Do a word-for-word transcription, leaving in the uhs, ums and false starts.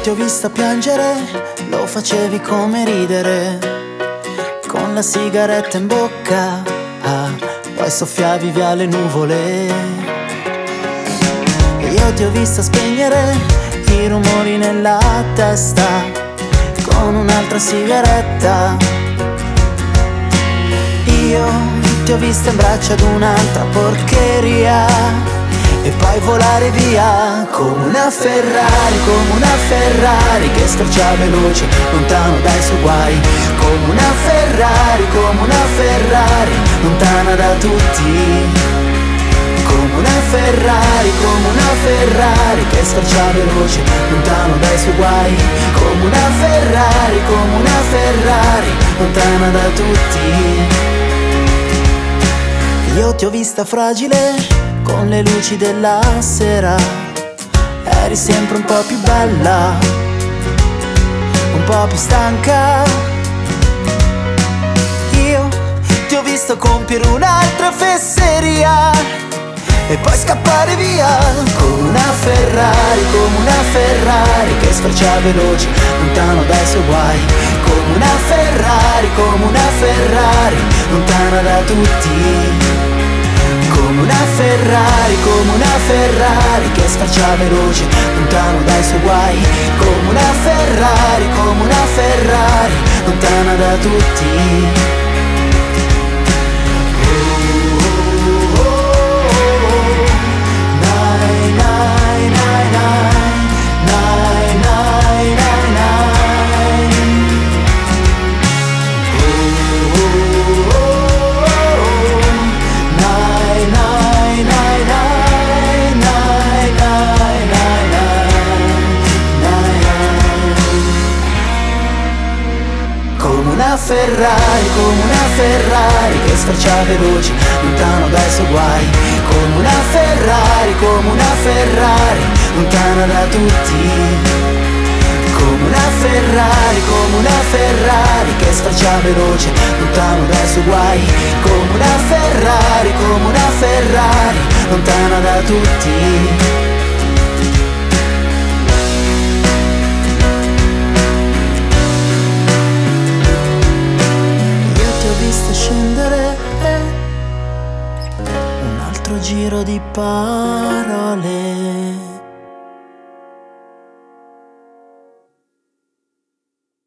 ti ho vista piangere, lo facevi come ridere, con la sigaretta in bocca, ah, poi soffiavi via le nuvole. E io ti ho vista spegnere i rumori nella testa, con un'altra sigaretta. Io ti ho vista in braccio ad un'altra porcheria, e poi volare via come una Ferrari, come una Ferrari che sfreccia veloce, lontano dai suoi guai. Come una Ferrari, come una Ferrari, lontana da tutti. Come una Ferrari, come una Ferrari che sfreccia veloce, lontano dai suoi guai. Come una Ferrari, come una Ferrari, lontana da tutti. Io ti ho vista fragile con le luci della sera, eri sempre un po' più bella, un po' più stanca. Io ti ho visto compiere un'altra fesseria e poi scappare via come una Ferrari, come una Ferrari che sfreccia veloce, lontano dai suoi guai. Come una Ferrari, come una Ferrari, lontana da tutti. Come una Ferrari, come una Ferrari che sfreccia veloce, lontano dai suoi guai. Come una Ferrari, come una Ferrari, lontana da tutti. Come una Ferrari, come una Ferrari che sfreccia veloce, lontano dai suoi guai. Come una Ferrari, come una Ferrari, lontana da tutti. Come una Ferrari, come una Ferrari che sfreccia veloce, lontano dai suoi guai. Come una Ferrari, come una Ferrari, lontana da tutti. Scendere un altro giro di parole.